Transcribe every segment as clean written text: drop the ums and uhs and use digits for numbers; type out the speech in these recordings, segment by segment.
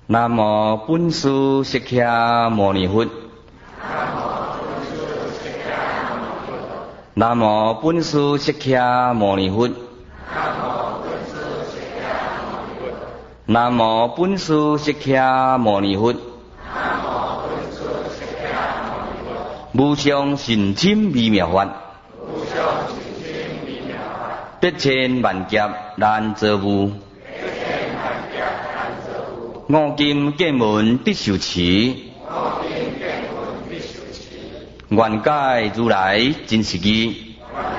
南无本师释迦牟尼佛。南无本师释迦牟尼佛。南无本师释迦牟尼佛。无上甚深微妙法，得千万劫难遭遇。五金剑门必受持，愿解如来真实义。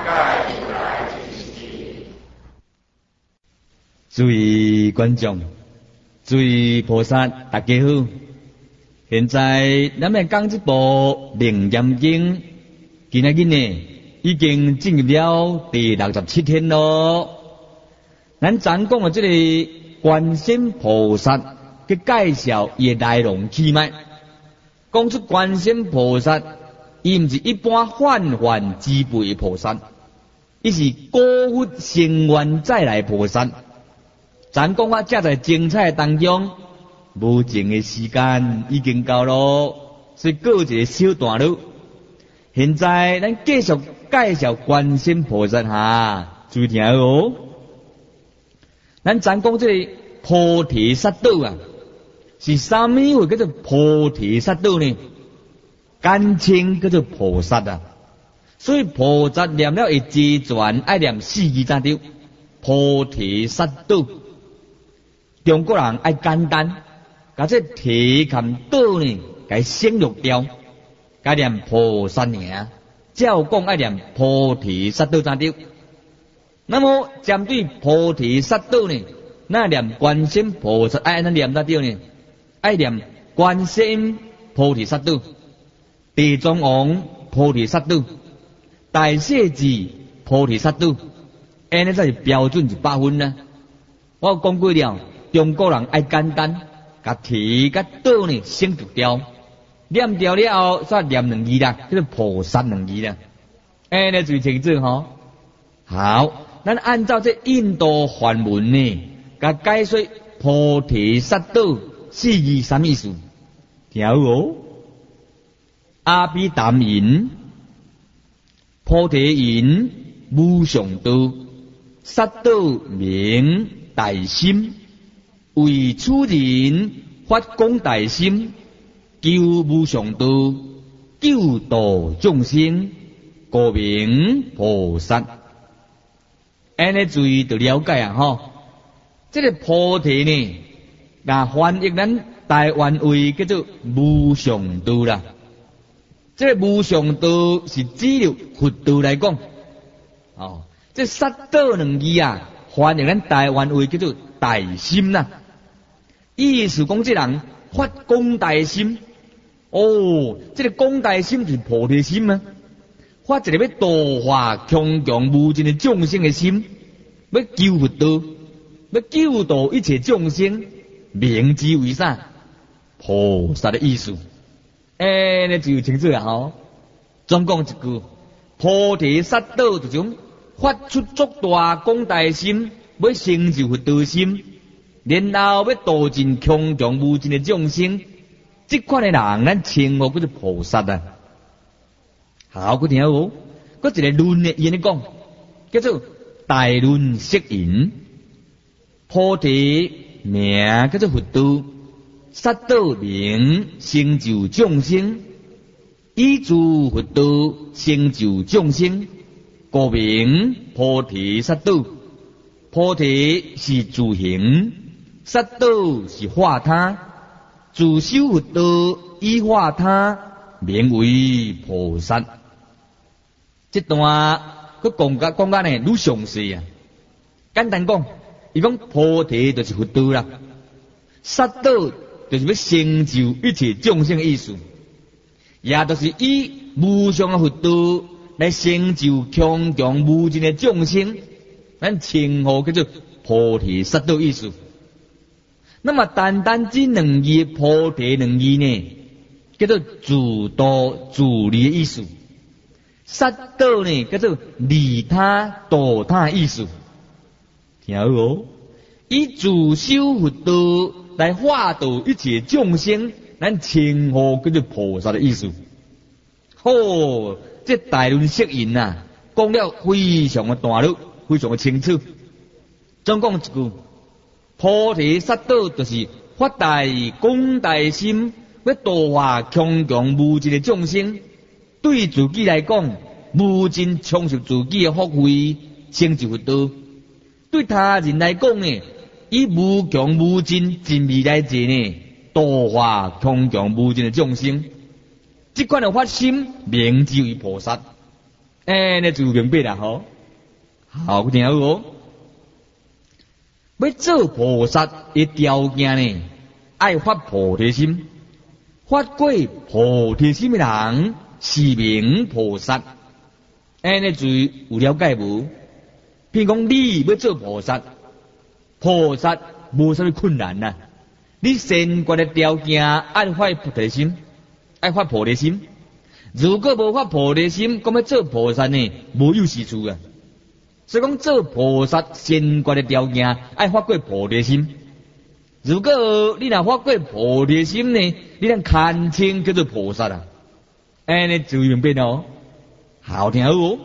诸位观众，诸位菩萨，大家好。现在咱们讲这部《楞严经》，今仔日呢已经进入了第67天咯。咱讲的这个观世菩萨去介绍伊的内容起脉，讲出观世菩萨，伊毋是一般泛泛之辈的菩萨，伊是高佛成愿再来菩萨。咱讲啊，这在精彩当中，无情的时间已经到咯，所以过一个小段落。现在咱继续介绍观世菩萨哈，注意听哦。咱讲这个菩提萨埵啊，是啥物会叫做菩提萨埵呢？简称叫做菩萨啊。所以菩萨念了会自传，爱念4字咋着？菩提萨埵。中国人爱简单，甲这提含道呢，甲省略掉，甲念菩萨名，照讲爱念菩提萨埵咋着？那么针对菩提萨埵呢，那念观世菩萨爱那念咋着呢？爱念观世音菩提萨埵、地藏王菩提萨埵、大势至菩提萨埵，安尼才是标准100分呢。我讲过了，中国人爱简单，甲提甲道呢省略掉，念掉了后，再念2字啦，叫做菩萨2字啦。安尼最清楚吼。好，咱按照这印度梵文呢，甲解说菩提萨埵4字什么意思？听哦。阿毗达言，菩提言，无上道，萨埵名大心，为此人发广大心，求无上道，救度众生，故名菩萨。安尼注意就了解啊吼。这个菩提呢，那翻译咱台湾话叫做无上道啦。这个无上道是指着佛道来讲，哦，这萨埵2字啊，翻译咱台湾话叫做大心啦。意思讲这人发广大心，哦，这个广大心是菩提心啊，发一个要度化穷穷无尽的众生的心，要救佛道，要救度一切众生，名之为啥？菩萨的意思。你就清楚了吼。总讲一句，菩提萨埵这种发出足大广大心，要成就佛道心，然后要度尽穷穷无尽的众生，这款的人咱称呼叫做菩萨啊。好，佮听好，佮一个论的言讲，叫做大论释言。菩提名叫做佛道，萨埵名成就众生，依诸佛道成就众生，故名菩提萨埵。菩提是自行，萨埵是化他，自修佛道依化他，名为菩萨。这段佢讲甲呢愈详细啊。简单讲，伊讲菩提就是佛道啦，萨埵就是要成就一切众生的意思，也就是以无上的佛道来成就穷穷无尽的众生，咱称呼叫做菩提萨埵意思。那么单单这2字菩提2字呢，叫做自度自利的意思。萨埵呢叫做利他度他的意思。听好哦，以自修佛道来化度一切众生，咱称呼叫做菩萨的意思。这大论释引呐，讲了非常的大路，非常的清楚。总讲一句，菩提萨埵就是发大广大心，要度化穷穷无尽的众生。对自己来讲，无尽充实自己的福慧，成就佛道；对他人来讲呢，以无穷无尽尽力来做呢，度化穷穷无尽的众生。这款的发心，名之为菩萨。那就明白啦，好，好听好哦。要做菩萨的条件呢，爱发菩提心。发过菩提心的人，是名菩萨。那就有了解无？譬如讲，你要做菩萨，菩萨无啥物困难呐。你先决的条件爱发菩提心，爱发菩提心。如果无发菩提心，讲要做菩萨呢，无有是处啊。所以讲做菩萨先决的条件爱发过菩提心。如果你若发过菩提心呢，你能堪称叫做菩萨啊。你就明白哦，好听好哦。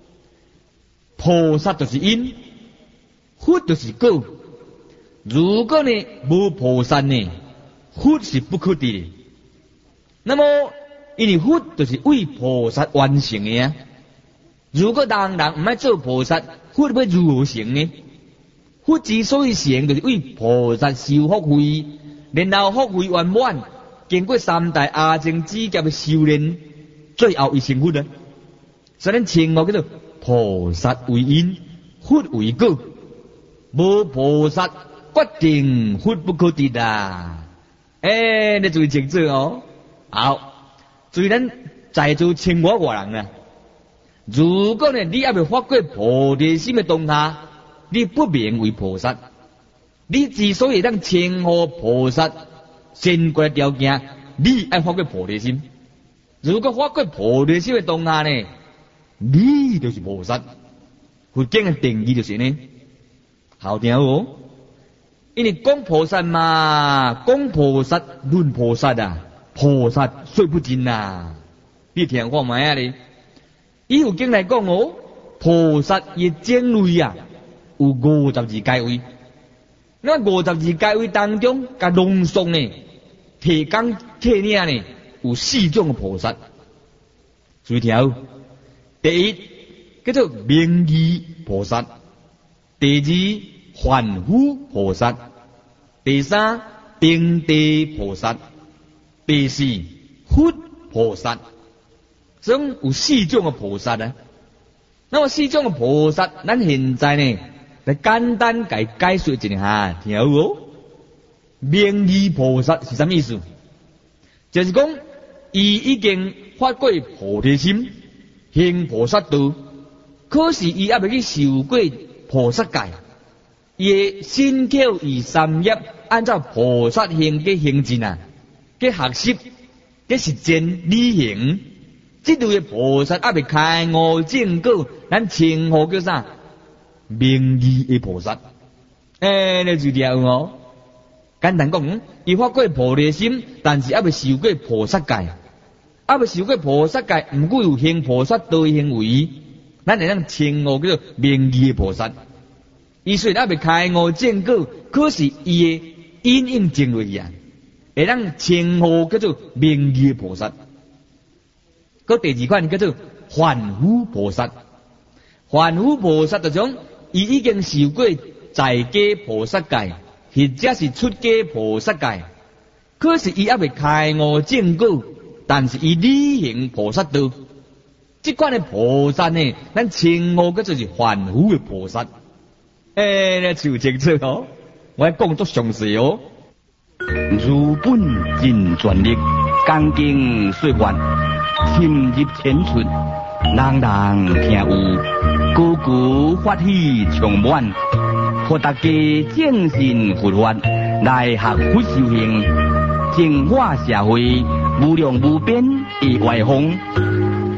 菩萨就是因，佛就是果。如果呢无菩萨呢，佛是不可得的。那么因为佛就是为菩萨完成的啊。如果人唔爱做菩萨，佛要如何成呢？佛之所以成，就是为菩萨修福慧，然后福慧圆满，经过三代阿僧祇劫的修炼，最后一成佛啊。所以咱称呼叫做菩萨为因，佛为果。无菩萨，决定佛不可得啦。你注意清楚哦。好。所以咱在座千外人啊，如果呢你还未发过菩提心的当下，你不名为菩萨。你之所以当称呼菩萨，先决条件，你爱发过菩提心。如果发过菩提心的当下呢，你就是菩萨。佛经的定义就是呢，好听哦。因为讲菩萨嘛，讲菩萨论菩萨啊。菩萨说不尽啊！你听看卖啊哩。以佛经来讲哦，菩萨的种类啊，有52阶位。那52阶位当中，甲浓缩呢，提纲挈领呢，有4种菩萨。注意听，第一叫做名义菩萨，第二凡夫菩萨，第三定地菩萨。第四，佛菩萨，总有4种的菩萨啊。那么4种的菩萨，咱现在呢，来简单解说一下，听好哦。名义菩萨是什么意思？就是讲，伊已经发过菩提心，行菩萨道，可是伊还未去受过菩萨戒，伊的身口意三业，按照菩萨行嘅行进啊。嘅学习、嘅实践、履行，这类嘅菩萨还未开悟正果，咱称呼叫啥？名义嘅菩萨。你注意有哦。简单讲，伊发过菩提心，但是还未受过菩萨戒，还未受过菩萨戒，唔过有行菩萨道行为，咱会当称呼叫做名义嘅菩萨。伊虽然还未开悟正果，可是伊嘅因应正落去啊。会当称呼叫做名义菩萨。个第二款叫做凡夫菩萨。凡夫菩萨就种，伊已经受过在家菩萨戒，或者是出家菩萨戒，可是伊还未开悟正果，但是伊履行菩萨道。这款的菩萨呢，咱称呼叫做是凡夫的菩萨。你就清楚哦，我讲足详细哦。如本尽全力，刚经说法，深入浅出，人人听有，句句法喜充满，互大家正信佛法，来学佛修行，净化社会，无量无边的外风。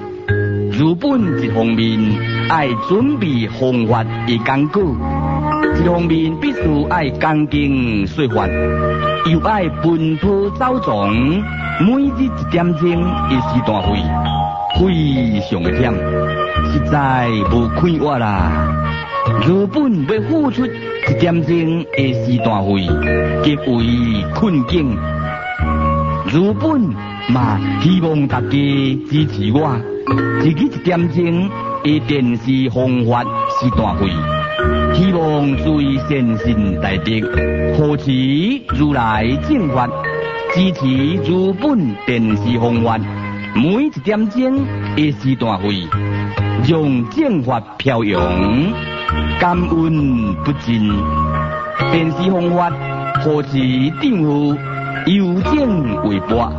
如本一方面，爱准备方法的讲稿。 一方面必须爱刚经说法，又爱奔波走撞，每日一点钟也是大费，非常的忝，实在无快活啦。如本要付出一点钟也是大费，极为困境。如本嘛希望大家支持我，一日一点钟的电视方法是大费。希望随善心大德，护持如来正法，支持如本电视方法，每一点钟也是大费，让正法飘扬，感恩不尽。电视方法护持订户邮政微博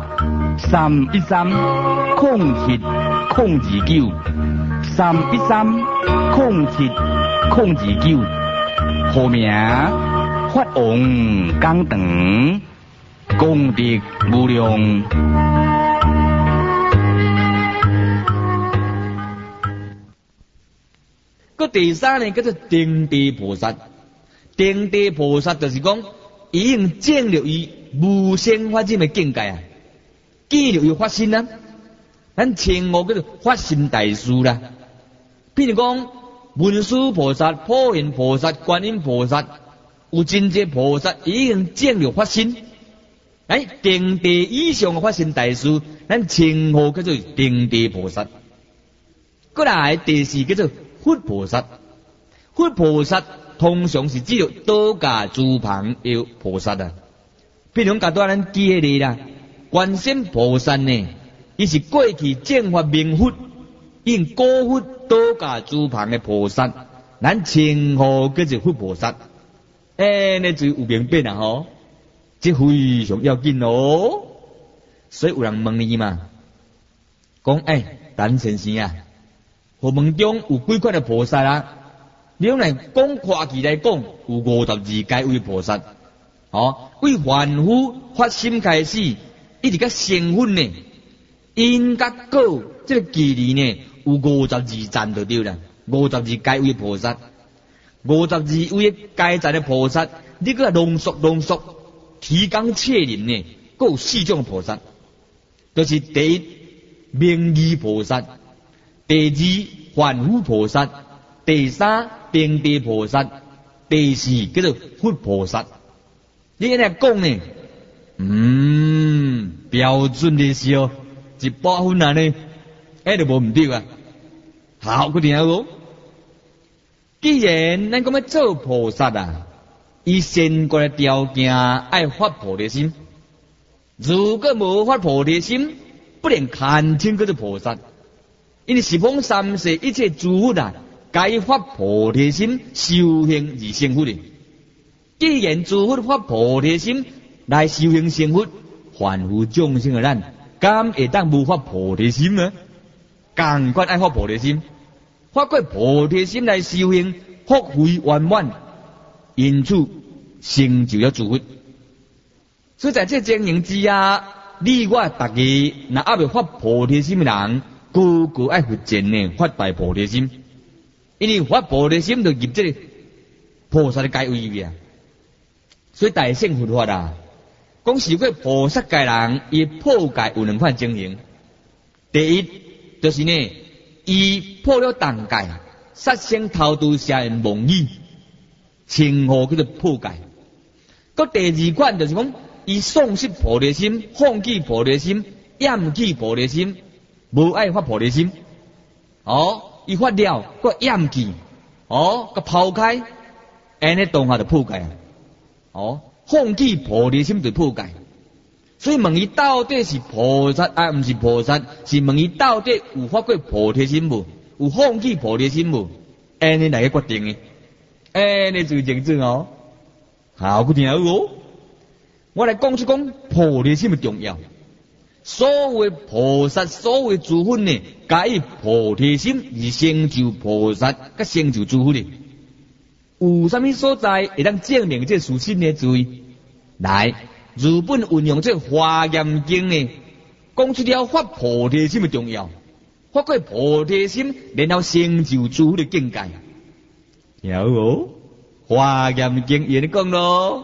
3130729 3130729，号名法王讲堂，功德无量。 个第三呢，叫做定地菩萨。定地菩萨就是讲，已经证了伊无生法忍的境界啊，见了伊发心啊，咱称呼叫做发心大师啦。譬如讲，文殊菩萨、普贤菩萨、观音菩萨，有真济菩萨已经证了发心。定地以上的发心大师，咱称呼叫做定地菩萨。过来第四叫做佛菩萨。佛菩萨通常是指着倒驾诸旁的菩萨啊。譬如讲，咱举个例啦，观世音菩萨呢，伊是过去正法明佛，因古佛倒驾诸旁的菩萨，咱称呼叫做佛菩萨。那就有明白啦吼，这非常要紧哦。所以有人问你嘛，讲陈先生啊，佛门中有几款的菩萨啊？你用来讲跨期来讲，有52界位菩萨。为凡夫发心开始，一直到成佛呢，因甲果这个距离呢，有52站就对啦。52界位菩萨，52位阶层的菩萨，你个浓缩，提纲挈领呢，各有4种菩萨，就是第一明义菩萨，第二凡夫菩萨，第三定地菩萨，第四叫做佛菩萨。你来讲呢，标准的是哦，100分啊呢，就无唔对啊。好，佢听好。既然咱讲要做菩萨啊，伊先过来条件爱发菩提心。如果无发菩提心，不能看清叫做菩萨。因为十方三世一切诸佛啊，该发菩提心修行而成佛的。既然诸佛发菩提心来修行成佛，凡夫众生的咱，敢会当无发菩提心呢？赶快爱发菩提心，发过菩提心来修行，福慧圆满，因此成就了诸佛。所以在这经营之下，你我大家若还未发菩提心的人，个个爱发前呢发大菩提心，因为发菩提心就入这个菩萨的界位啊。所以大乘佛法啊，讲是过菩萨界人，伊破戒有2款情形。第一就是呢，伊破了当戒，杀生偷盗杀人妄语，称呼叫做破戒。个第二款就是讲，伊丧失菩提心，放弃菩提心，厌弃菩提心，无爱发菩提心。伊发了，个厌弃，个抛开，安尼当下就破戒啊。放弃菩提心就破戒。所以问伊到底是菩萨啊，唔是菩萨？是问伊到底有发过菩提心无？有放弃菩提心无？安尼来决定的。安尼最正正哦。好，佢听好哦。我来讲菩提心的重要。所谓菩萨，所谓诸佛呢，皆以菩提心而成就菩萨，甲成就诸佛的。有啥物所在会当证明这事实呢？注意，来，日本运用这华严经呢，讲出了发菩提心的重要，发过菩提心，然后成就诸佛的境界。有哦， 华严经言讲咯，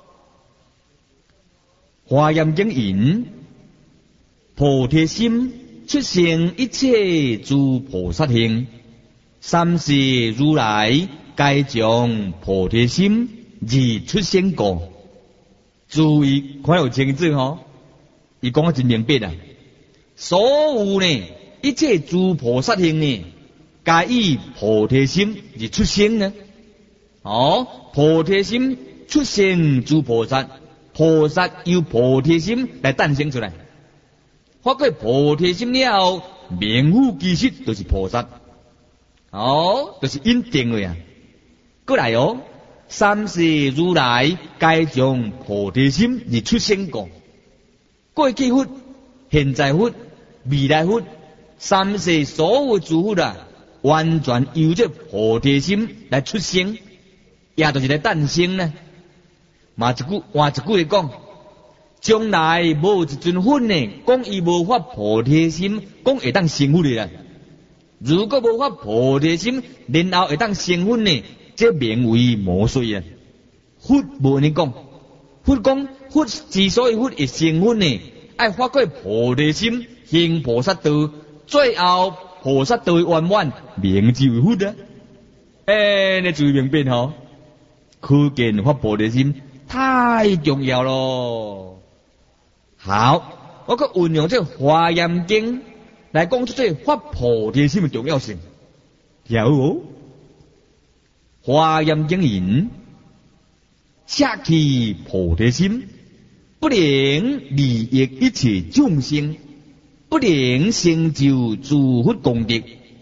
华严经言，菩提心出生一切诸菩萨行，三世如来皆将菩提心而出生过。注意看有清楚吼，伊讲得真明白啊！所有呢，一切诸菩萨行呢，皆以菩提心而出生呢。菩提心出生诸菩萨，菩萨由菩提心来诞生出来。发觉菩提心了后，名副其实就是菩萨。就是因定了呀。过来三世如来皆将菩提心而出生过。过去佛、现在佛、未来佛，三世所有诸佛啊，完全由这菩提心来出生，也就是来诞生呢。换一句来讲，将来无一尊佛呢，讲伊无发菩提心，讲会当成佛的啦。如果无发菩提心，然后会当成佛呢，这名为魔术啊！佛无安尼讲，佛讲佛之所以佛会成佛呢，爱发觉菩提心，行菩萨道，最后菩萨道圆满，名就为佛啊！你注意明白吼，可见发菩提心太重要咯。好，我佮运用这华严经来讲出这发菩提心的重要性。有华严经言，摄起菩提心，不能利益一切众生，不能成就诸佛功德。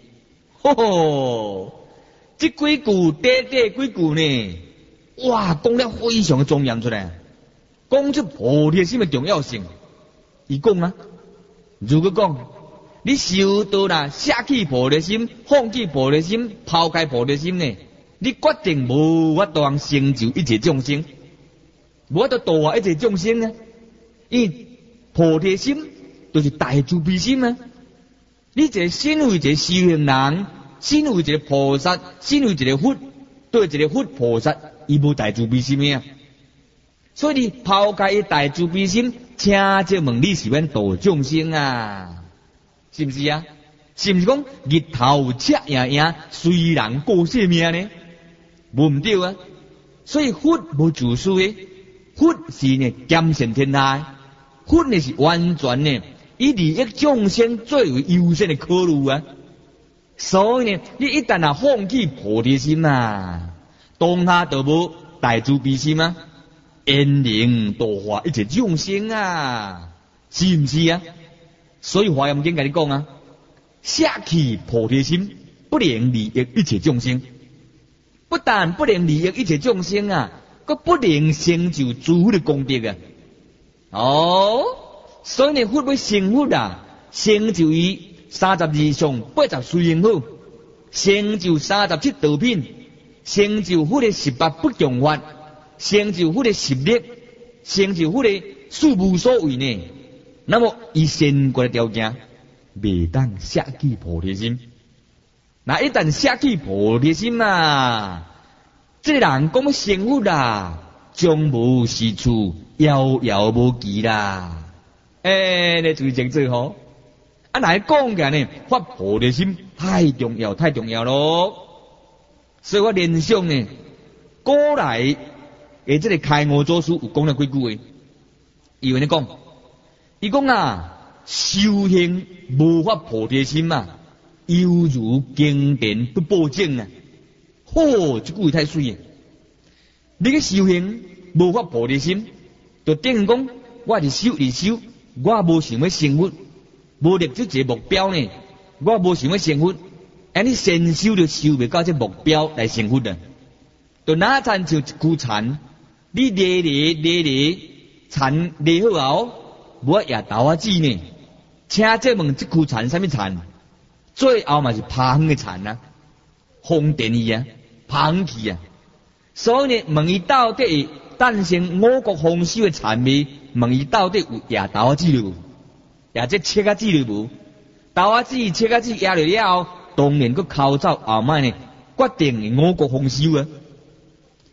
这几句短几句呢？哇，讲了非常的庄严出来，讲出菩提心的重要性。伊讲啊，如果讲你修道啦，摄起菩提心，放弃菩提心，抛开菩提心呢，你决定无法度成就一切众生，无法度度化一切众生啊！因为菩提心就是大慈悲心啊！你一个身为一个修行人，身为一个菩萨，身为一个佛，对一个佛菩萨，伊无大慈悲心啊！所以你抛开伊大慈悲心，请就问你是要度众生啊？是不是啊？是不是讲日头赤影影，随人过性命呢？无唔对啊！所以佛无自私的，佛是呢兼善天下，佛呢是完全呢以利益众生最为优先的考虑啊！所以呢，你一旦放弃菩提心啊，当下就无大慈悲心啊，恩灵度化一切众生啊，是唔是啊？所以华严经跟你讲啊，摄起菩提心，不能利益一切众生。不但不能利益一切众生啊，佮不能成就诸佛的功德啊！所以呢，佛要成佛啊，成就于32相80随行好，成就37道品，成就佛的18不共法，成就佛的10力，成就佛的事无所为呢。那么以先决的条件，未当摄起菩提心。那一旦摄起菩提心啊，这个人讲要成佛啦，将无是处，遥遥无期啦。你注意清楚吼。来讲起来呢，发菩提心太重要，太重要咯。所以我联想呢，古来这个开悟祖师有讲了几句话，伊有呢讲，伊讲啊，修行无发菩提心啊，犹如经典不保证啊！这句话太水啊！你个修行无发菩提心，就等于讲我是修，我无想要成佛，无立出一个目标呢，我无想要成佛，你先修就修袂到这目标来成佛啊！就哪参像一枯蝉，你捏蝉捏好后，无夜豆啊子呢？请这问这枯蝉什么蝉？最后嘛是爬远的蝉啊，风电伊啊，爬远去啊。所以呢，问伊到底诞生五谷丰收的产味，问伊到底有野豆仔籽了无？也这切仔籽了无？豆仔籽、切仔籽野了了后，当然佮口走后摆呢，决定五谷丰收啊。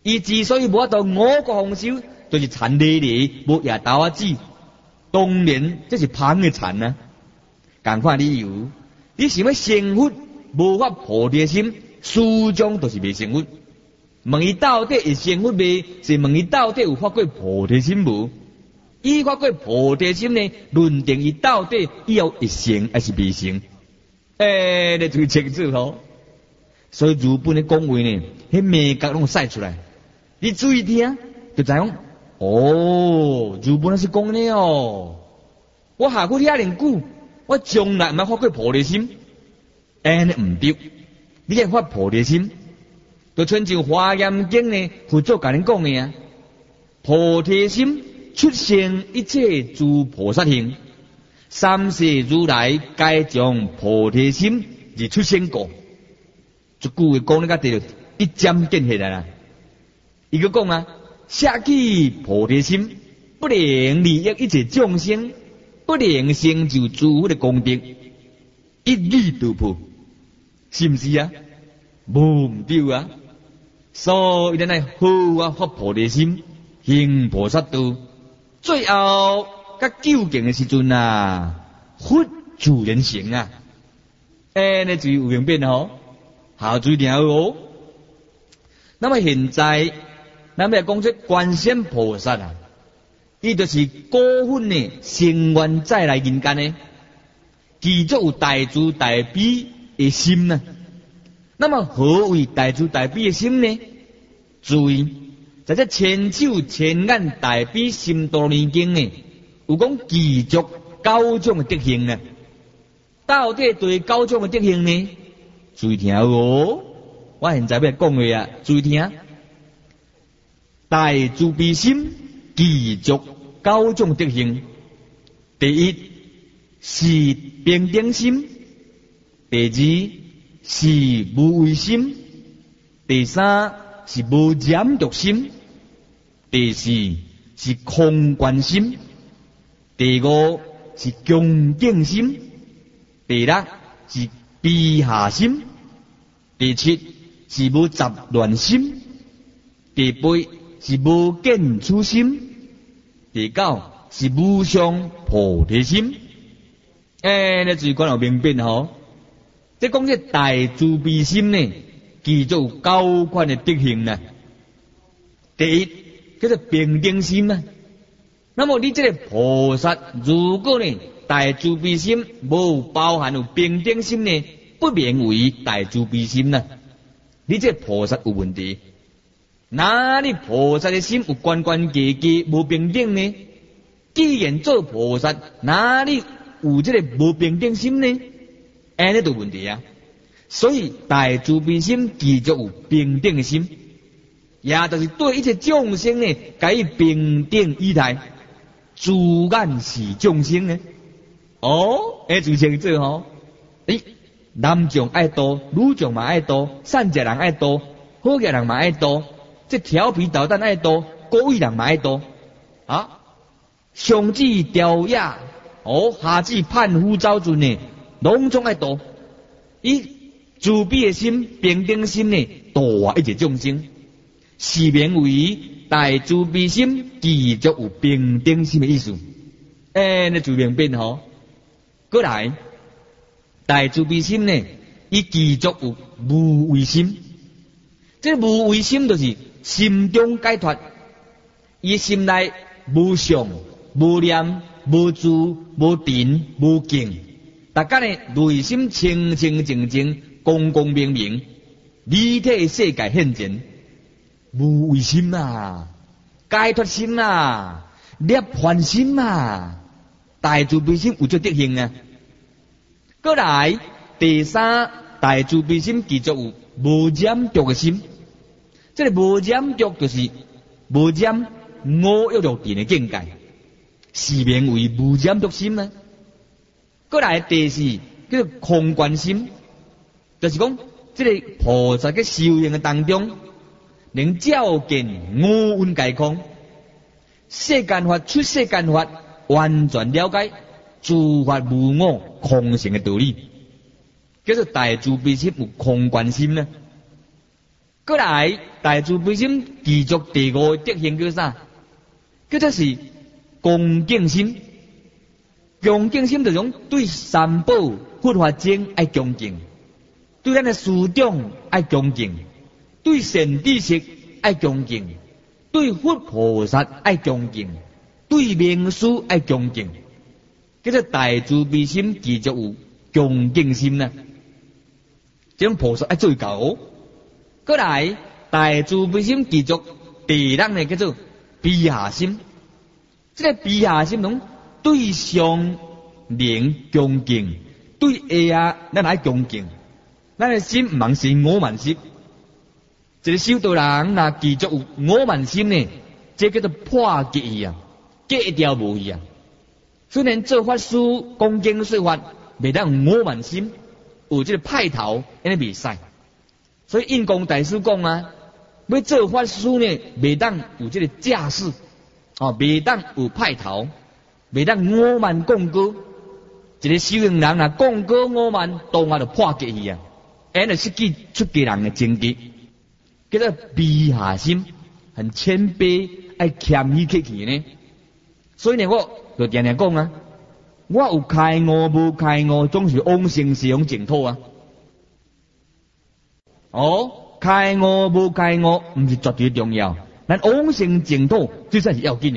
伊之所以无法度五谷丰收，就是田累累，无夜豆仔子。当然，这是芳的田啊。共款理由，你想要成佛，无法菩提心，始终都是未成佛。问伊到底会成佛未？是问伊到底有发过菩提心无？伊发过菩提心呢，论定伊到底以后会成还是未成？你最清楚吼。所以日本的讲话呢，迄美角拢使出来。你注意听，就知影。日本是讲呢哦，我下过遐尼久，我从来毋捌发过菩提心，尼毋对，你爱发菩提心，就亲像《华严经》呢，佛祖甲恁讲的啊，菩提心出现一切诸菩萨行，三世如来该将菩提心而出现过，一句话讲你甲对着一针见血啦。伊个讲啊。下起菩提心，不能利益一切众生，不能成就诸佛的功德，一语道破，是不是啊？无唔对啊！所以咱来好啊发菩提心，行菩萨道，最后甲究竟的时阵啊，佛自然成啊！你注意有明变吼，好注意听哦。那么现在。咱要讲这观世音菩萨啊，伊就是古份呢，成愿再来人间呢，其中有大慈大悲的心呢。那么何为大慈大悲的心呢？注意，在这千手千眼大悲心多年经呢，有讲具足9种的德行呢。到底对9种的德行呢？注意听哦，我现在要讲的啊，注意听。大慈悲心具足9种德行。第一是平等心，第二是无畏心，第三是无染毒心，第四是空观心，第五是恭敬心，第六是悲下心，第七是无杂乱心，第八是无见处心，第九是无上菩提心。你注意看有明辨吼。即讲这大慈悲心呢，具足9款的德行呢。第一叫做平等心啊。那么你这个菩萨，如果呢大慈悲心无包含有平等心呢，不名为大慈悲心呐。你这菩萨有问题。哪里菩萨的心有关关结结无平等呢？既然做菩萨，哪里有这个无平等心呢？安尼就问题啊！所以大慈悲心具足有平等的心，也就是对一切众生呢，给予平等以待，自然是众生呢。就清楚吼。男众爱多，女众嘛爱多，善食人爱多，好嘅人嘛爱多。这调皮捣蛋爱多，故意人嘛爱多啊！上至调雅，下至叛夫走尽呢，拢总爱多。以慈悲的心、平等心呢，度化一切众生，是名为大慈悲心，具足有平等心的意思。你就明辨吼。过来，大慈悲心呢，伊具足有无畏心。这无畏心就是心中解脱，伊心内无想、无念、无知、无定、无境，大家呢内心清清净净、光光明明，立体世界现前。无畏心啊，解脱心啊，涅槃心啊，大慈悲心有这德行啊。过来，第三，大慈悲心具足有无染毒的心。这个无染毒就是无染五欲六尘的境界，是名为无染毒心啊。过来第四叫做空观心，就是讲这个菩萨嘅修行嘅当中，能照见五蕴皆空，世间法出世间法，完全了解诸法无我空性嘅道理，叫做大慈悲心有空观心呢。 过来大慈悲心继续第五个德行叫啥？叫做是恭敬心。恭敬心就种对三宝佛法经爱恭敬，对咱的师长爱恭敬，对善知识爱恭敬，对佛菩萨爱恭敬，对名师爱恭敬，叫做大慈悲心继续有恭敬心呐。这种菩萨爱最高。过来大慈悲心继续第六呢叫做悲下心。这个悲下心拢对上人恭敬，对下咱爱恭敬。咱的心唔通是我慢心。一个修道人若继续有我慢心呢，这叫做破戒去啊，戒掉无去啊。虽然做法师恭敬说法，未当有我慢心，有这个派头，安尼袂使。所以印光大师讲啊，要做法师呢，未当有这个架势，未当有派头，未当我慢讲高。一个修行人若讲高我慢，当下就破戒去啊，安尼失去出家人的境界。叫做悲下心，很谦卑，爱谦虚客气呢。所以呢，我就常常讲啊，我有开悟无开悟，总是往生西方净土啊。开悟无开悟，唔是绝对重要，咱往生净土最算是要紧的。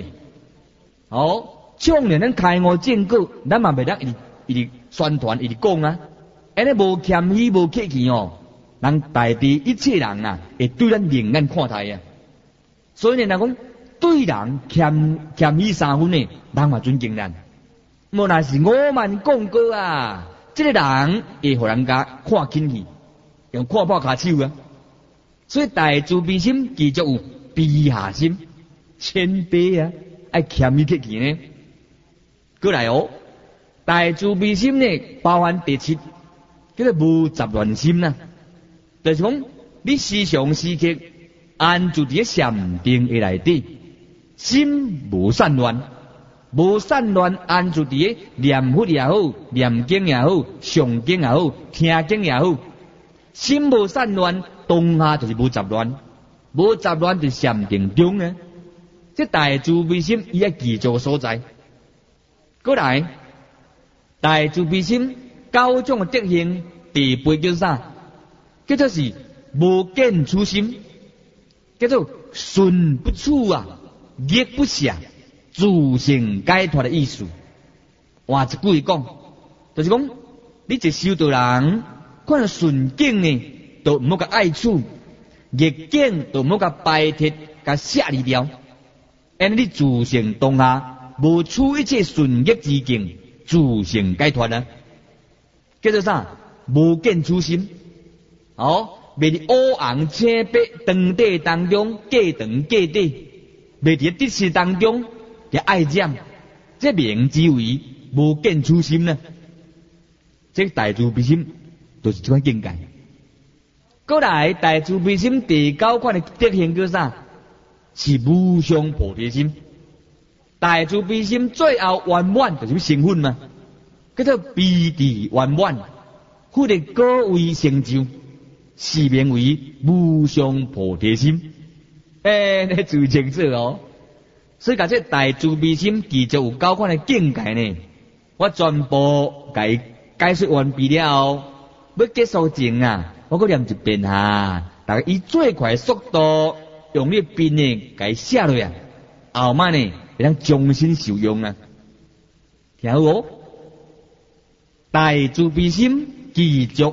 将来咱开悟正果，咱嘛袂当一直宣传，一直讲啊，安尼无谦虚无客气人大抵一切人啊，会对咱另眼看待啊。所以呢，若讲对人谦虚三分呢，人嘛尊敬咱。无若是我慢讲过啊，这个人会互人家看轻去，用看破骹手啊。所以大慈悲心继续有悲下心，谦卑啊，爱谦虚客气呢。过来大慈悲心呢，包含第七，叫做无杂乱心呐。就是讲，你时常时刻安住伫禅定的内底，心无散乱，无散乱安住伫念佛也好，念经也好，上经也好，听经也好，心无散乱，当下就是无杂乱，无杂乱就是禅定中呢。这大慈悲心伊爱记住所在。过来，大慈悲心9种的德行，第八叫啥？叫做是无见初心，叫做顺不处啊，逆不下，自性解脱的意思。换一句讲，就是讲你一修道人，看到顺境呢，就唔好甲爱处；逆境就唔好甲排斥、甲舍离掉。因为你自性当下无处一切顺逆之境，自性解脱啊。叫做啥？无见初心。袂伫乌红青白长短当中过长过短，袂伫得失当中嘅爱染，这名之为无见初心呢。这大慈悲心就是这款境界。过来大慈悲心第9款的德行叫啥？是无上菩提心。大慈悲心最后圆满就是成佛嘛，叫做悲智圆满，佛的果位成就是名为无上菩提心。你最清楚所以讲这大慈悲心其实有9款的境界呢，我全部给解说完毕了。要结束前啊，我搁念一遍大家以最快速度用你笔呢给写落啊，后摆呢会当终身受用啊。听好大慈悲心继续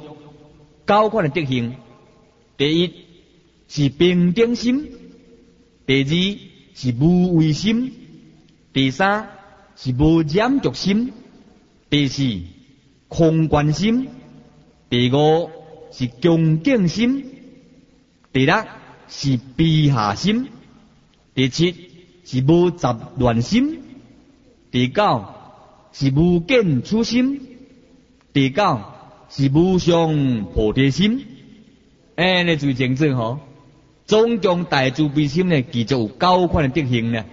9款的德行。第一是平等心，第2是无畏心，第3是无染着心，第4空观心，第5是恭敬心，第6是悲下心，第7是无杂乱心，第9是无见初心，第9是无上菩提心。你最清楚总共大慈悲心呢，其实有9款的德行呢。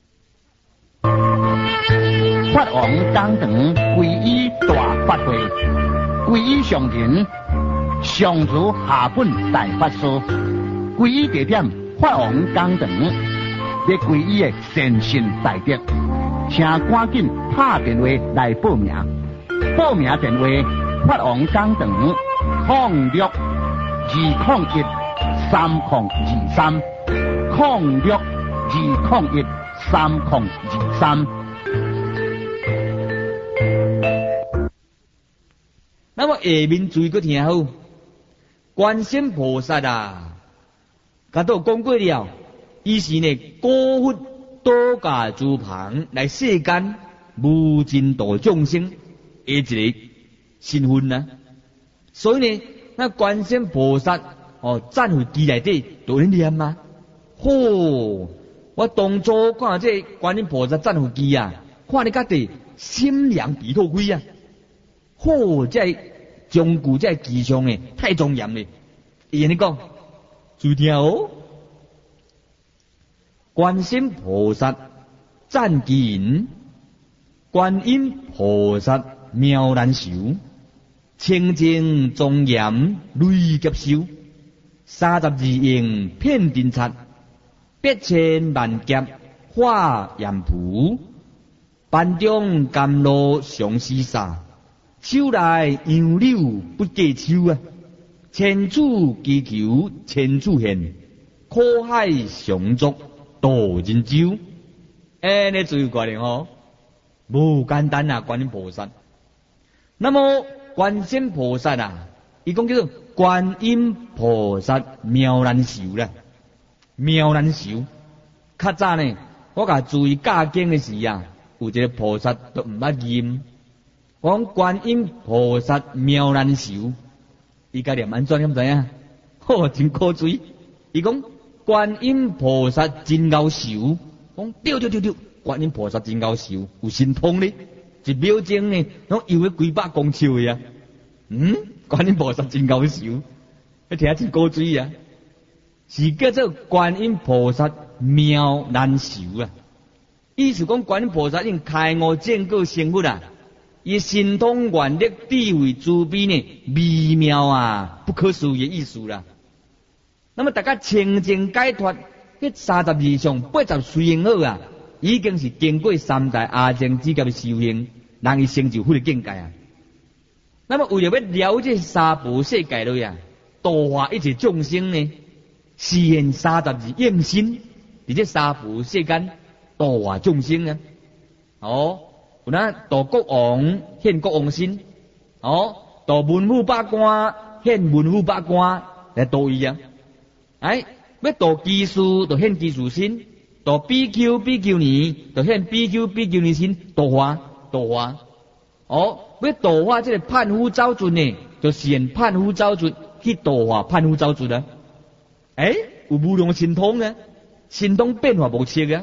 法王当堂皈依大法会，皈依上人上主下本大法师， 皈依地点法王讲堂，要皈依的善信大德，请赶紧打电话来报名。报名电话：法王讲堂062023，06201323。 那么下面注意个听好，观世音菩萨啊，甲都讲过了，伊是呢高佛多家诸旁来世间无尽度众生的一个身份啊。所以呢，那观世音菩萨赞会记内底都能念吗？我当初看这观世音菩萨赞会记啊，看你家己心凉鼻透开啊。这中古这吉祥诶，太庄严咧。伊安尼讲，注意听哦。观世音菩萨赞言：观音菩萨妙难受，清净庄严累劫修，32应遍定刹，8千万劫化阎浮，班中甘露上施萨。手内杨柳不计秋啊，千处祈求千处现，苦海常作渡人舟。你注意观念哦，无简单啊！观音菩萨，那么观世音菩萨啊，伊讲叫做观音菩萨妙难受啦，妙难受。较早呢，我甲注意教经的时啊，有一个菩萨都唔捌念。讲观音菩萨妙难受，伊家念安怎咁知影？真可嘴。伊讲观音菩萨真够受，讲对，观音菩萨真够受，有神通呢。一秒钟呢，拢游了几百公尺呀。观音菩萨真够受，你听真可嘴啊！是叫做观音菩萨妙难受啊。意思讲观音菩萨已经开悟正果成佛啊。以神通愿力智慧慈悲呢，微妙啊，不可思议的意思啦。那么大家清净解脱，迄32相80随行好啊，已经是经过3代阿僧祇劫的修行，让伊成就佛的境界啊。那么为了要了解三宝世界里啊，度化一切众生呢，实现32应身，伫这三宝世间度化众生啊。有那度国王献国王身，度文武百官献文武百官来度伊啊。要度技术就献技术身，度比丘比丘尼就献比丘比丘尼身，度化。要度化这个叛夫走卒呢，就现叛夫走卒去度化叛夫走卒啊。有无量神通啊，神通变化无测啊。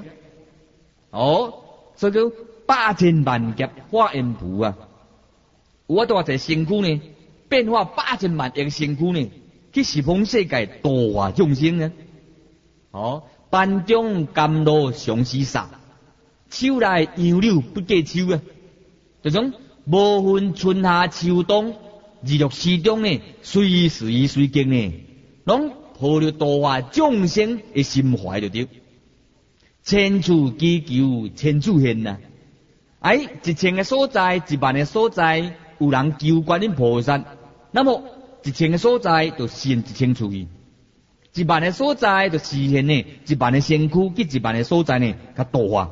所以叫8千万劫化阎浮啊！有多少身躯呢？变化8千万亿身躯呢？去十方世界度化众生呢？班中甘露上施萨，手内杨柳不计秋啊！就种无分春夏秋冬，26时中呢，随时随经呢，拢抱着度化众生的心怀就对。千处祈求千处现啊！一千个所在，1万个所在，有人求观音菩萨，那么1000个所在就现1000处去，1万个所在就实现呢1万个身躯去1万个所在呢，甲度化。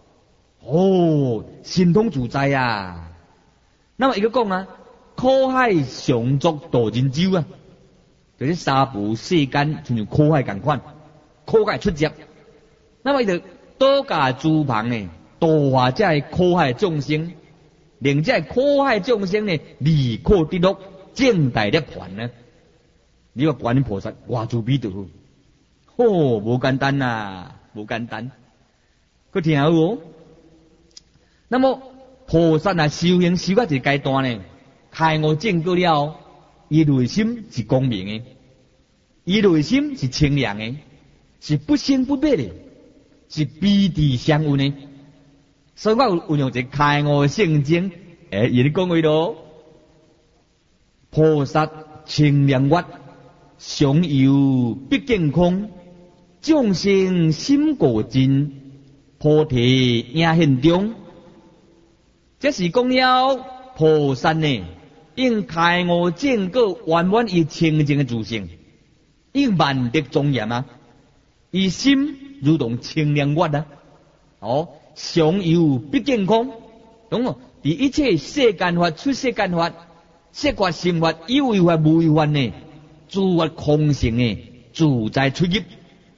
神通自在啊！那么伊个讲啊，苦海常作渡人舟啊，就是三宝世间像苦海共款，苦海出劫。那么伊就多家诸旁呢，度化这苦海众生，令这苦海众生呢离苦得乐，正大涅槃呢。你话观音菩萨偌慈悲就好，无简单呐，无简单。佮听好哦。那么菩萨啊，修行修到一个阶段呢，开悟正果了，伊内心是光明的，伊内心是清凉的，是不生不灭的。是彼地相运的，所以我有运用一个开悟的圣经，伊咧讲话咯。菩萨清凉月， 常有必健康，众生心过尽，菩提影现中。这是讲了菩萨呢，应开悟正果，圆满以清净的自性，应万德庄严啊！以心如同清凉月啊！常有必健康，懂冇？伫一切世间法、出世间法、色法、心法、有为法、无为法呢，诸法空性呢，自在出入。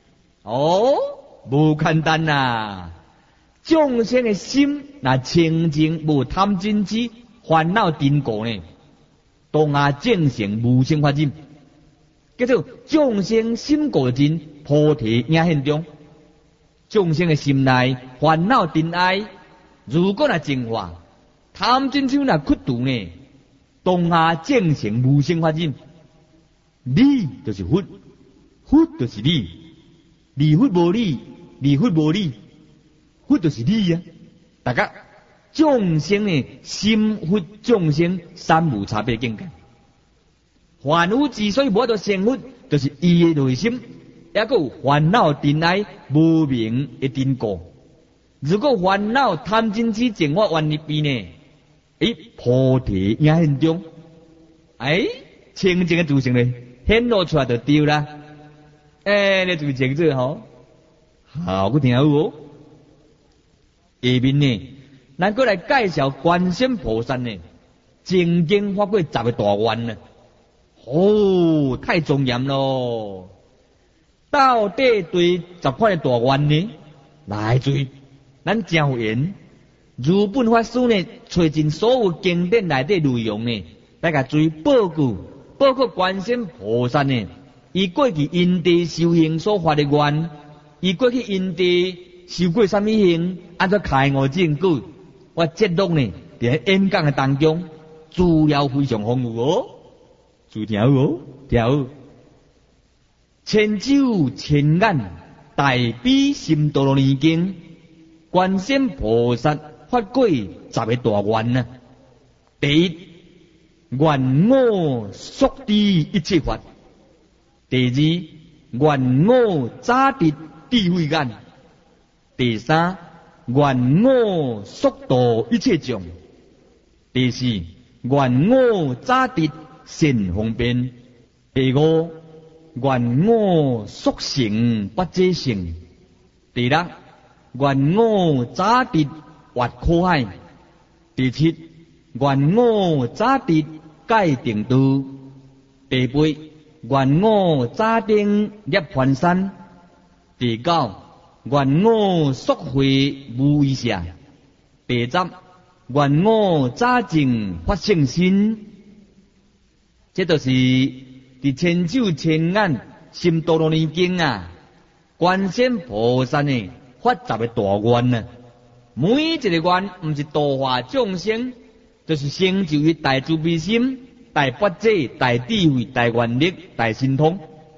无简单呐！众生的心那清净，无贪嗔痴、烦恼尘垢呢，当下正成无生法忍，叫做众生心过尽，菩提影现中。众生的心内烦恼尘埃，如果若净化，贪嗔痴若去除呢，当下正成无生法忍。理就是佛，佛就是理，理佛无理，理佛无理。佛就是理啊！大家众生呢，心佛众生三无差别境界。凡夫之所以无法度成佛，就是伊的内心也有烦恼尘埃无明的尘垢。如果烦恼贪嗔痴净化完入边呢，菩提影现中，清净的自性呢，显露出来就对啦。你就清楚吼，好，我听好哦。下面呢，咱过来介绍观世菩萨呢，曾经发过10个大愿呢。太庄严咯！到底对10款的大愿呢，来注意，咱教言如本法师呢，找尽所有经典内底内容呢，大家注意报告观世菩萨呢，伊过去因地修行所发的愿，伊过去因地修过什么行，按照开悟正果，我节录呢，在演讲的当中，资料非常丰富哦。注听哦，听。千手千眼大悲心陀罗尼经，观世菩萨发过10个大愿啊。第一，愿我速知一切法；第二，愿我早得智慧眼；第三，愿我速度一切众；第四，愿我早得善方便；第五，愿我速成不遮性；第六，愿我早得越苦海；第七，愿我早得戒定度；第八，愿我早登涅槃山；第九，愿我速会无为舍；第十，愿我早证发圣心。这就是伫千手千眼心陀罗尼经啊，观世菩萨呢发10个大愿啊，每一个愿不是度化众生，就是成就于大慈悲心、大法界、大智慧、大愿力、大神通。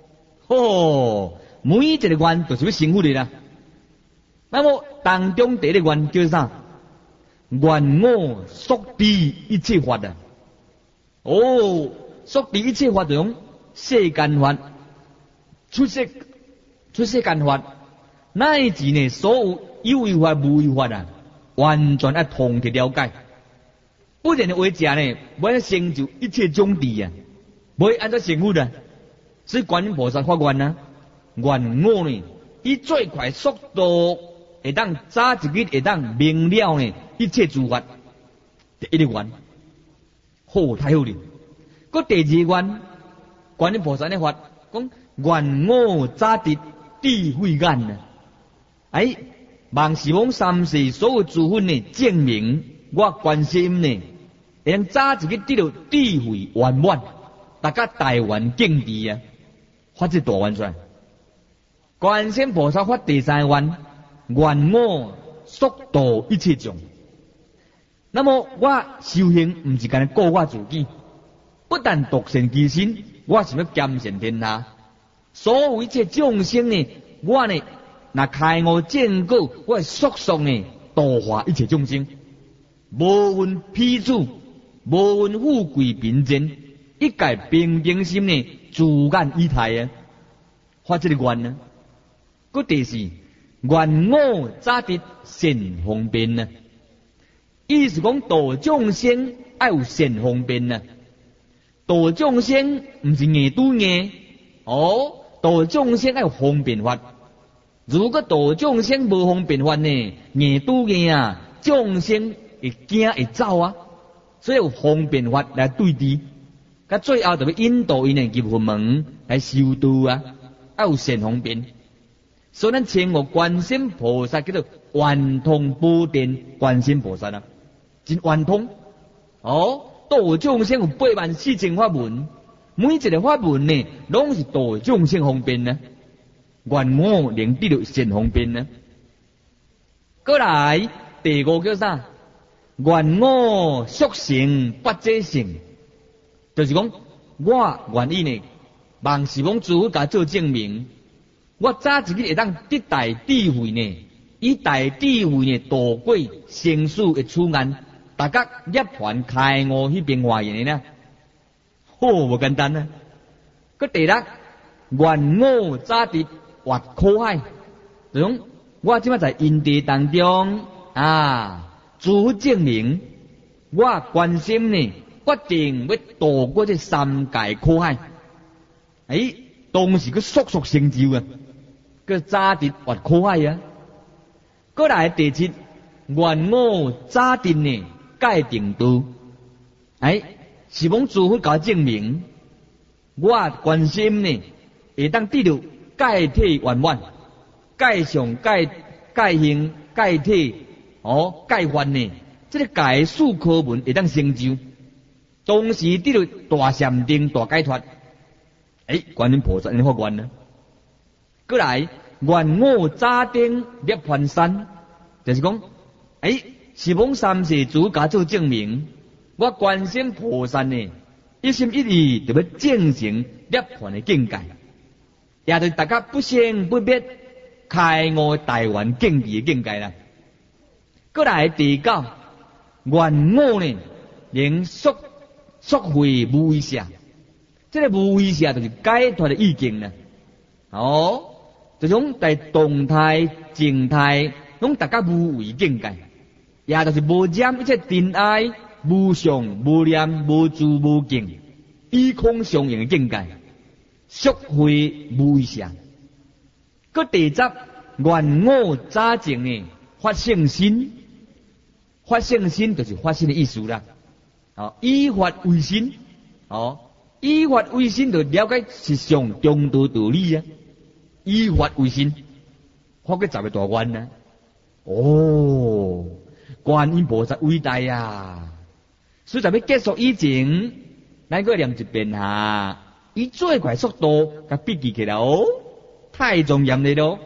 每一个愿都是要成佛的啦。那么当中第一个愿叫啥？愿我速知一切法啊！速知一切法中，世间法、出世间法，乃至呢所有有为法、无为法啊，完全要通去了解。不然的话者呢，无要成就一切种智啊，无按照成佛啊。所以观音菩萨发愿啊，愿我呢以最快速度会当早一日会当明了呢一切诸法。第一个愿，太好了。个第二愿，观音菩萨呢发讲，愿我早得智慧眼啊！望是往三世所有诸佛呢证明我观世音呢，会当早一日得到智慧圆满，大家大愿敬智啊！发这大愿出来。观世菩萨发第三愿，愿我速度一切众。那么我修行不是干顾我自己。不但独善其身，我是要兼善天下。所有一切众生呢，我呢，若开悟正果，我会速速呢度化一切众生，无论彼此，无论富贵贫贱，一概平平心呢， 自眼以态啊，发这个愿啊。个第四，愿我早得善方便啊。意思讲度众生要有善方便啊。度众生唔是硬拄硬哦，度众生要有方便法。如果度众生无方便法呢，硬拄硬啊，众生会惊会走啊。所以有方便法来对治，甲最后就要引导因入佛门来修道啊，要有善方便。所以咱称我观世音菩萨叫做圆通宝殿观世音菩萨啊，真圆通哦。度众生有84000法门，每一个法门呢，拢是度众生方便呢。愿我能得到善方便呢。过来第五叫啥？愿我速成不遮成，就是讲我愿意呢，望是讲自己甲做证明。我早一日会当得大智慧呢，以大智慧呢度过生死的处难，大家涅槃开悟迄边化缘的呢，好无简单啊！个第六，愿我早得越苦海，就讲我即摆在因地当中啊。自证明，我观心呢，决定要渡过这三界苦海。当时佢速速成就啊，佢早得越苦海啊。过来第七，愿我早得呢界定道。是讲自己甲证明，我观心呢，会当得到界体圆满，界上界性界体。界法呢，这个界数科文会当成就，同时得到大禅定、大解脱。观音菩萨你发愿呢？过来，愿我早登涅槃山，就是讲，是讲三世祖家做证明，我观世音菩萨呢，一心一意就要证成涅槃的境界，也就是大家不生不灭、开悟大圆境界的境界啦。过来第九，愿我呢能速会无为下，这个无为下就是解脱的意境啦。就种在动态、静态，拢大家无为境界，也就是无染一切尘埃、无相、无念、无住、无境，依空相应的境界，速会无为下。个第十，愿我早前呢发圣心。发圣心就是发心的意思啦。以法为心，以法为心就了解实相中道道理啊。以法为心，发个10个大愿啊。观音菩萨伟大呀！所以在要结束以前，咱个念一遍下，以最快速度甲笔记起来太庄严了咯。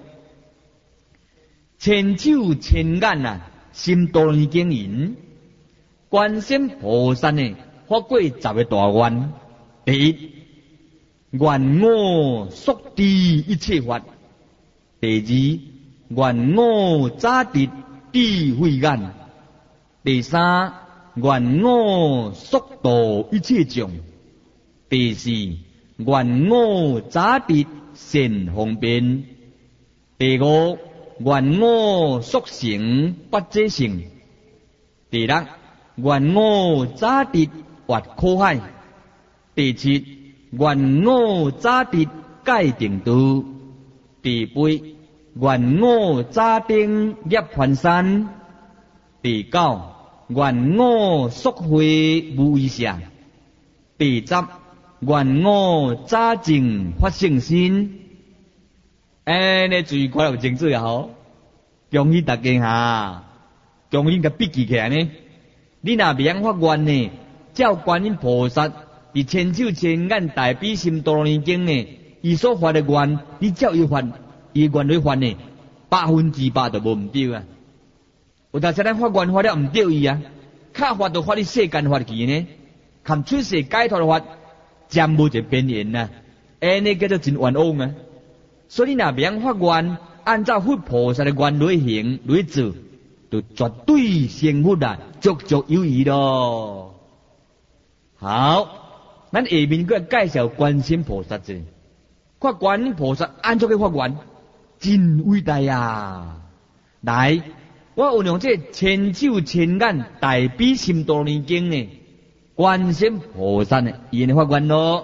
千手千眼啊！心多年经营，观世音菩萨呢，发过10个大愿。第一，愿我速知一切法；第二，愿我早得智慧眼；第三，愿我速度一切众；第四，愿我早得善方便；第五，愿我速成不遮成。第六，愿我早得越苦海。第七，愿我早得界定道。第八，愿我早登涅槃山。第九，愿我速会无为相。第十，愿我早证发圣心。你注意看有清楚也好，恭喜大家哈，恭喜个笔记起来呢。你若免发愿呢，照观音菩萨伫千手千眼大悲心多罗尼经呢，伊所发的愿，你照伊发，伊愿来发呢，100%都无唔对啊。有当时咱发愿发了唔对伊啊，较发就发你世间法器呢，含出世解脱的法，占无一个边缘啊，尼叫做真冤枉啊。所以你若免发愿，按照佛菩萨的愿来行来做，就绝对成佛啊，足足有余咯。好， 咱下面佫介绍观世音菩萨者，看观音菩萨安怎个发愿，真伟大呀！来，我运用这千手千眼大悲心多尼经呢，观世音菩萨呢，伊的发愿咯。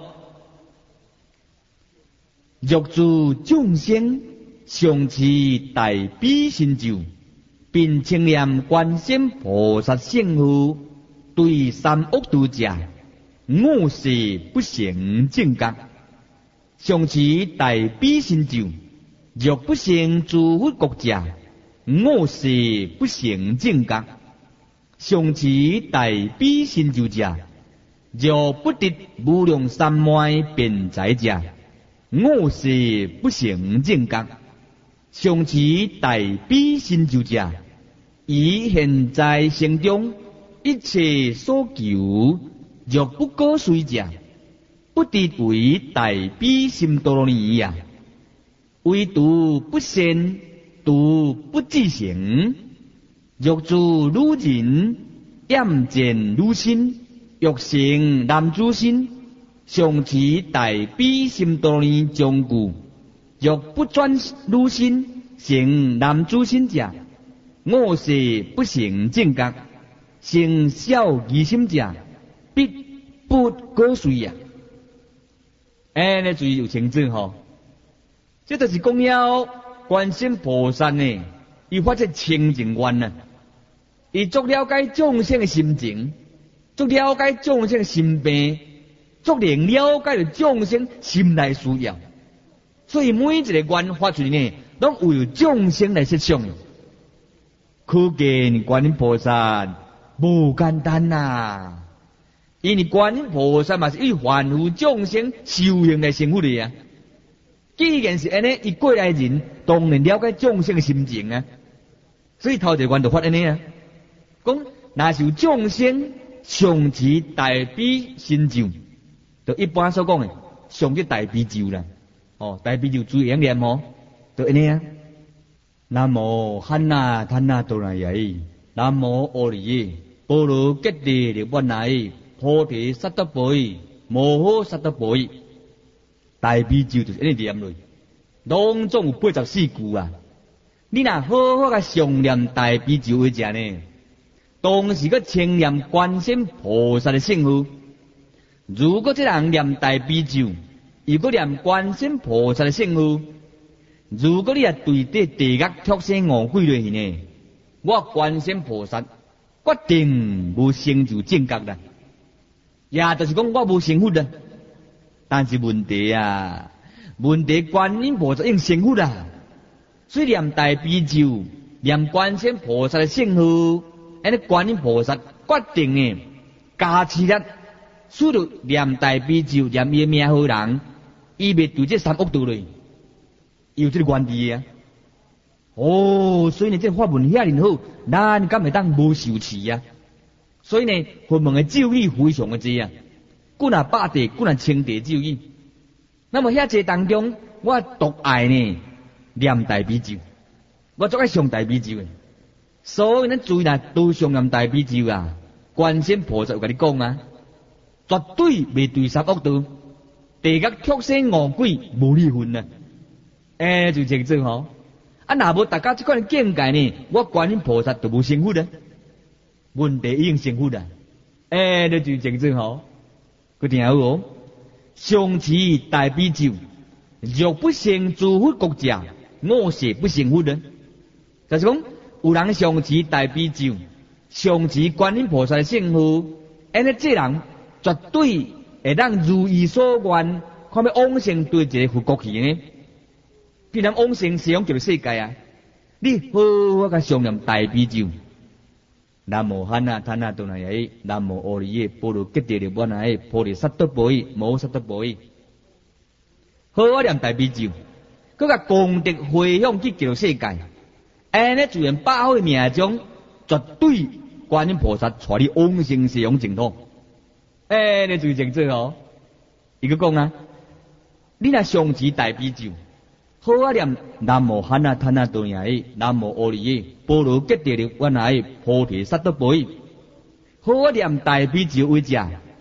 欲助众生常持大悲心咒，并称念观世音菩萨圣号，对三恶道者五世不成正觉。常持大悲心咒，若不成诸佛国者五世不成正觉。常持大悲心咒者，若不得无量三昧辩才者五世不成正觉。常持大悲心咒者，以现在生中一切所求，若不果遂者，不得为大悲心多罗尼呀。唯独不善，独不至成。若助女人厌见女身，欲成男子身，常持大悲心多罗尼将故。若不转女身，成男子身者，五世不成正觉。成小疑心者，必不果遂呀。尼注意有清楚吼，这就是讲了观世音菩萨呢，伊发这清净愿啊，伊足了解众生的心情，足了解众生的心病，足能了解了众生心内需要，所以每一个愿发出呢，拢为众生来设想。可见观音菩萨无简单呐，因为观音菩萨嘛是以凡夫众生修行来成佛的啊。既然是安尼，伊过来人当然了解众生的心情啊，所以头一个愿就发安尼啊，讲若是有众生常持大悲心咒，就一般所讲的上即大悲咒啦。大悲咒注意念哦，就安尼啊。南无汉那贪那多那耶，南无阿利耶波罗揭谛涅槃那菩提萨埵婆依摩诃萨埵婆依。大悲咒就是安尼念落，拢总有84句啊。你若好好甲常念大悲咒的者呢，同时个称念观世音菩萨的圣号。如果这人念大悲咒，如果念观世音菩萨的圣号，如果你也对这地狱畜生恶鬼落去呢，我观世音菩萨决定无成就正觉啦。也就是讲我无成佛啦。但是问题啊，问题观音菩萨已经成佛啦，所以念大悲咒，念观世音菩萨的圣号，安尼观音菩萨决定呢加持力，使到念大悲咒念伊名号人，伊袂对这三恶道落。有这个原理啊！所以呢，这法门遐尼好，咱敢会当无受持啊？所以呢，佛门的咒语非常的多啊，几若百地，几若千地咒语。那么遐这当中，我独爱呢念大悲咒，我最爱上大悲咒的。所以咱注意啦，都上念大悲咒啊！观世音菩萨有甲你讲啊，绝对袂对三恶道，地狱畜生恶鬼无你份啊！就清楚吼。若无大家这款境界呢，我观音菩萨就无成佛啦。问题已经成佛啦。就清楚吼。佢听好哦。常持大悲咒，若不成诸佛国者，五世不成佛啦。就是讲，有人常持大悲咒，常持观音菩萨的圣号，安尼这人绝对会当如意所愿，看要往生对一个佛国去呢。既然往生西方极乐世界啊，你好好甲常念大悲咒，南无汉那贪那多那耶，南无阿利耶波罗揭谛涅槃那菩提萨埵婆依摩诃萨埵婆依，好好念大悲咒，佮甲功德回向去极乐世界，安尼自然把好的命中，绝对观音菩萨带你往生西方净土。你注意清楚哦。伊个讲啊，你若常持大悲咒。好啊！念南无汉那贪那多那耶，南无阿利耶波罗揭谛涅槃那菩提萨埵婆依。好啊！念大悲咒为者，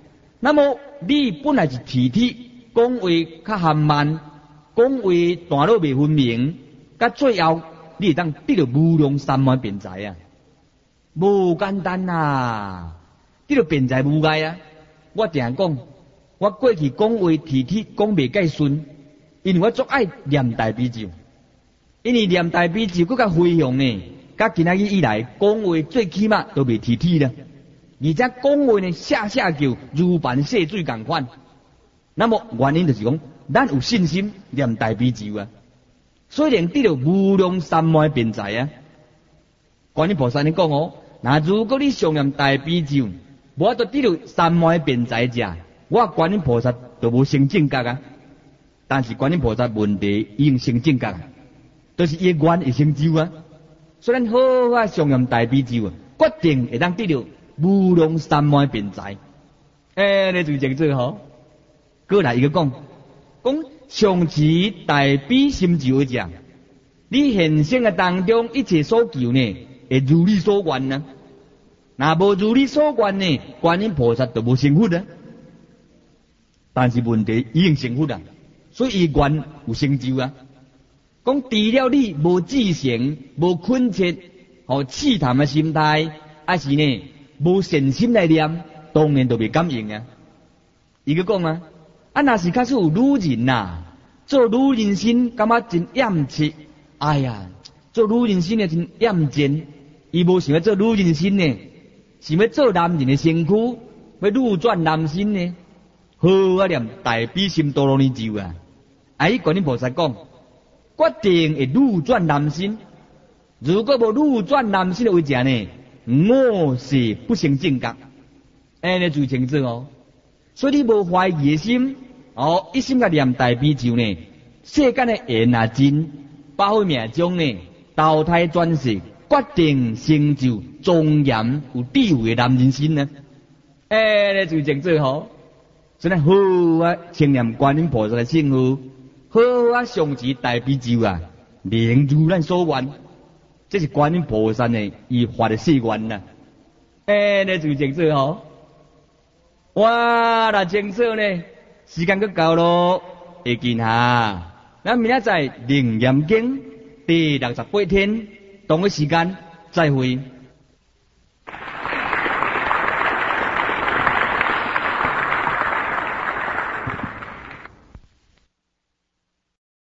那么你本来是体体，讲话较含慢，讲话段落未分明，甲最后你会当得到无量三昧辩才啊！无简单啊，得到辩才无碍啊！我定讲，我过去讲话体体讲袂介顺，因为我足爱念大悲咒，因为念大悲咒佫较回向呢，甲今仔日以来讲话最起码都袂体体啦。而且讲话呢，下叫如凡细水共款。那么原因就是讲，咱有信心念大悲咒啊，虽然得到无量三昧辩才啊。观音菩萨你讲哦，那如果你常念大悲咒，无法度得到三昧辩才者，我观音菩萨就无成正觉啊。但是观音菩萨问题已经成正觉啊，就是伊个愿会成就啊。所以咱好好常念大悲咒啊，决定会当得到无量三昧辩才。你最正最好。过来一个讲长持大悲心咒者，你现生嘅当中一切所求呢，会如你所愿啊。若无如你所愿呢，观音菩萨就无成佛啊。但是问题已经成佛啦，所以伊愿有成就啊。讲除了你无志诚、无恳切、试探嘅心态，还是呢无善心来念，当然就袂感应啊。伊个讲啊，若是假使有女人呐，做女人身感觉真厌切，哎呀，做女人身呢真厌贱，伊无想要做女人身呢，想要做男人的身躯，要女转男身呢，好啊念大悲心多罗尼咒啊！伊观音菩萨讲，决定会女转男身，如果无女转男身的为者呢，我是不成正觉，尼最清楚哦。所以你无怀疑的心，一心甲念大悲咒呢，世间的缘也真，包括命中呢，投胎转世，决定成就庄严有智慧的男人身呢。你最清楚吼。所以好啊，称念观音菩萨的圣号，好啊，常持大悲咒啊，明如咱所愿。这是观音菩萨呢，伊发的誓愿呐。你最清楚吼。哇，那清楚呢，时间佮到咯，会见下。咱明仔载《楞严经》第68天，同个时间再会。